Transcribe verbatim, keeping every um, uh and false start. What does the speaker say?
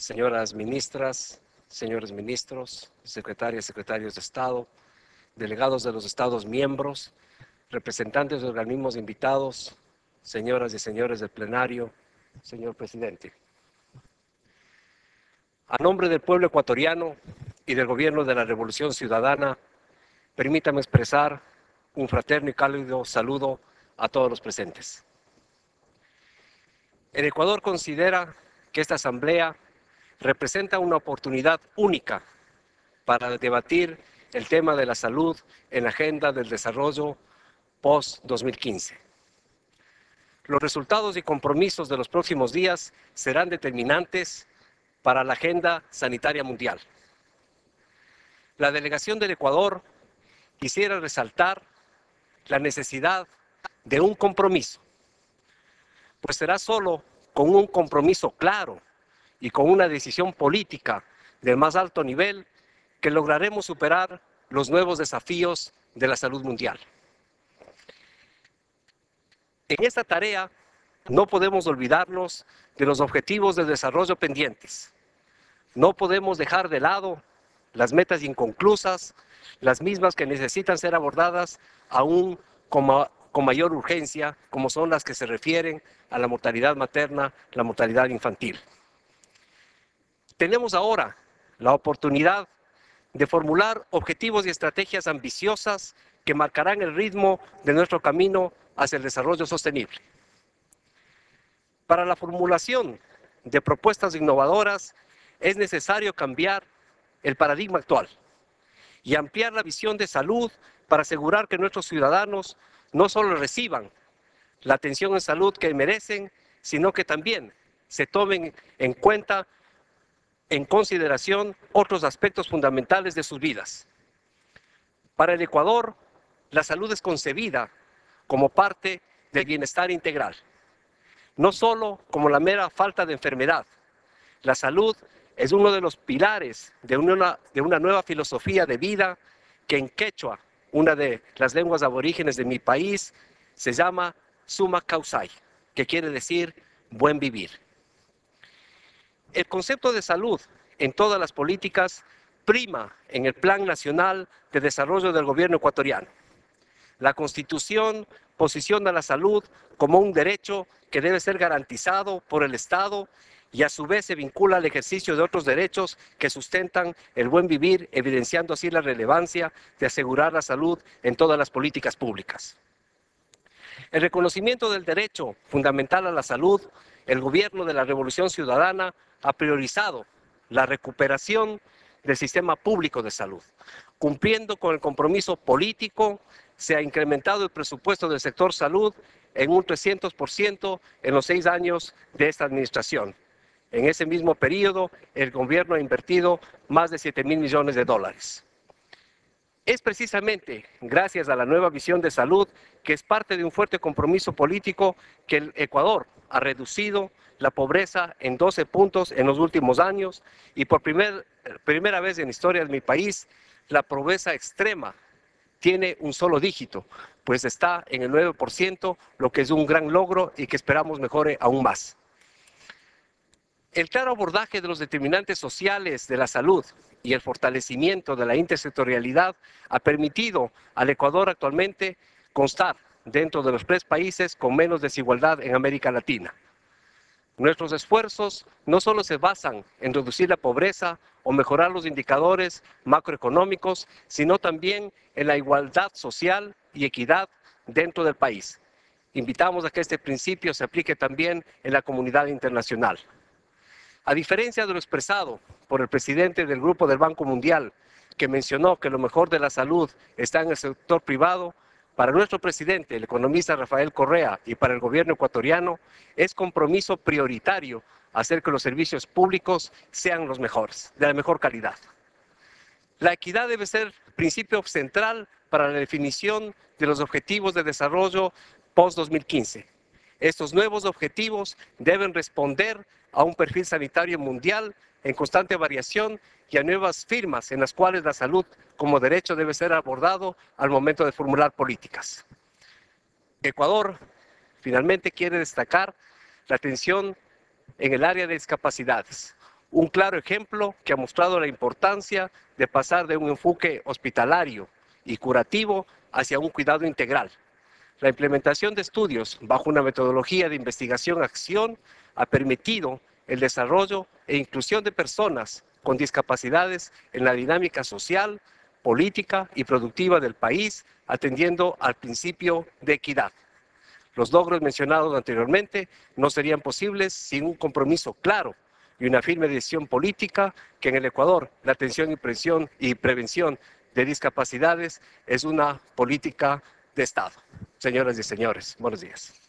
señoras ministras, señores ministros, secretarias, secretarios de Estado, delegados de los Estados miembros, representantes de organismos invitados, señoras y señores del plenario, señor presidente. A nombre del pueblo ecuatoriano y del gobierno de la Revolución Ciudadana, permítame expresar un fraterno y cálido saludo a todos los presentes. El Ecuador considera que esta asamblea representa una oportunidad única para debatir el tema de la salud en la agenda del desarrollo post dos mil quince. Los resultados y compromisos de los próximos días serán determinantes para la agenda sanitaria mundial. La delegación del Ecuador quisiera resaltar la necesidad de un compromiso, pues será solo con un compromiso claro y con una decisión política del más alto nivel que lograremos superar los nuevos desafíos de la salud mundial. En esta tarea no podemos olvidarnos de los objetivos de desarrollo pendientes. No podemos dejar de lado las metas inconclusas, las mismas que necesitan ser abordadas aún con, ma con mayor urgencia, como son las que se refieren a la mortalidad materna, la mortalidad infantil. Tenemos ahora la oportunidad de formular objetivos y estrategias ambiciosas que marcarán el ritmo de nuestro camino hacia el desarrollo sostenible. Para la formulación de propuestas innovadoras es necesario cambiar el paradigma actual y ampliar la visión de salud para asegurar que nuestros ciudadanos no solo reciban la atención en salud que merecen, sino que también se tomen en cuenta, en consideración, otros aspectos fundamentales de sus vidas. Para el Ecuador, la salud es concebida como parte del bienestar integral, no solo como la mera falta de enfermedad. La salud es uno de los pilares de una, de una nueva filosofía de vida que en quechua, una de las lenguas aborígenes de mi país, se llama Suma Causai, que quiere decir buen vivir. El concepto de salud en todas las políticas prima en el Plan Nacional de Desarrollo del Gobierno ecuatoriano. La Constitución posiciona la salud como un derecho que debe ser garantizado por el Estado y a su vez se vincula al ejercicio de otros derechos que sustentan el buen vivir, evidenciando así la relevancia de asegurar la salud en todas las políticas públicas. El reconocimiento del derecho fundamental a la salud, el gobierno de la Revolución Ciudadana ha priorizado la recuperación del sistema público de salud. Cumpliendo con el compromiso político, se ha incrementado el presupuesto del sector salud en un trescientos por ciento en los seis años de esta administración. En ese mismo periodo, el gobierno ha invertido más de siete mil millones de dólares. Es precisamente gracias a la nueva visión de salud, que es parte de un fuerte compromiso político, que el Ecuador ha reducido la pobreza en doce puntos en los últimos años y por primer, primera vez en la historia de mi país, la pobreza extrema tiene un solo dígito, pues está en el nueve por ciento, lo que es un gran logro y que esperamos mejore aún más. El claro abordaje de los determinantes sociales de la salud y el fortalecimiento de la intersectorialidad ha permitido al Ecuador actualmente constar dentro de los tres países con menos desigualdad en América Latina. Nuestros esfuerzos no solo se basan en reducir la pobreza o mejorar los indicadores macroeconómicos, sino también en la igualdad social y equidad dentro del país. Invitamos a que este principio se aplique también en la comunidad internacional. A diferencia de lo expresado por el presidente del Grupo del Banco Mundial, que mencionó que lo mejor de la salud está en el sector privado, para nuestro presidente, el economista Rafael Correa, y para el gobierno ecuatoriano, es compromiso prioritario hacer que los servicios públicos sean los mejores, de la mejor calidad. La equidad debe ser principio central para la definición de los objetivos de desarrollo post dos mil quince. Estos nuevos objetivos deben responder a un perfil sanitario mundial en constante variación y a nuevas firmas en las cuales la salud como derecho debe ser abordado al momento de formular políticas. Ecuador finalmente quiere destacar la atención en el área de discapacidades, Un claro ejemplo que ha mostrado la importancia de pasar de un enfoque hospitalario y curativo hacia un cuidado integral. La implementación de estudios bajo una metodología de investigación-acción ha permitido el desarrollo e inclusión de personas con discapacidades en la dinámica social, política y productiva del país, atendiendo al principio de equidad. Los logros mencionados anteriormente no serían posibles sin un compromiso claro y una firme decisión política que en el Ecuador la atención y prevención, y prevención de discapacidades es una política de Estado. Señoras y señores, buenos días.